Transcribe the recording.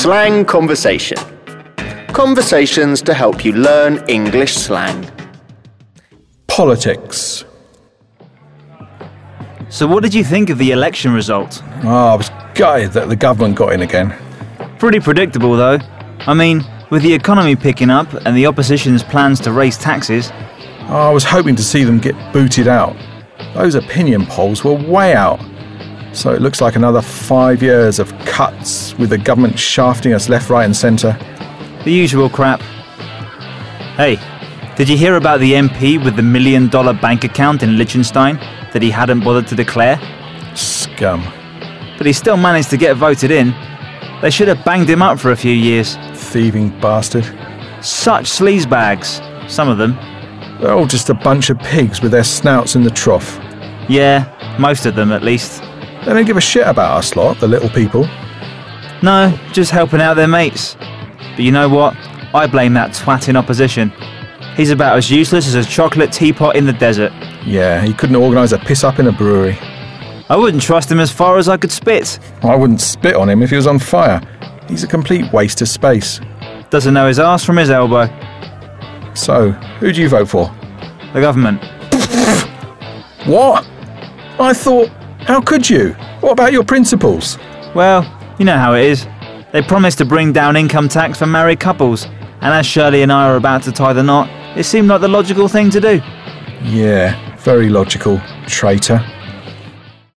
Slang Conversation. Conversations to help you learn English slang. Politics. So what did you think of the election result? I was gutted that the government got in again. Pretty predictable though. I mean, with the economy picking up and the opposition's plans to raise taxes. I was hoping to see them get booted out. Those opinion polls were way out. So it looks like another 5 years of cuts with the government shafting us left, right and centre. The usual crap. Hey, did you hear about the MP with the $1 million bank account in Liechtenstein that he hadn't bothered to declare? Scum. But he still managed to get voted in. They should have banged him up for a few years. Thieving bastard. Such sleazebags, some of them. They're all just a bunch of pigs with their snouts in the trough. Yeah, most of them at least. They don't give a shit about us lot, the little people. No, just helping out their mates. But you know what? I blame that twat in opposition. He's about as useless as a chocolate teapot in the desert. Yeah, he couldn't organise a piss-up in a brewery. I wouldn't trust him as far as I could spit. I wouldn't spit on him if he was on fire. He's a complete waste of space. Doesn't know his arse from his elbow. So, who do you vote for? The government. What? I thought, how could you? What about your principles? Well, you know how it is. They promised to bring down income tax for married couples, and as Shirley and I are about to tie the knot, it seemed like the logical thing to do. Yeah, very logical, traitor.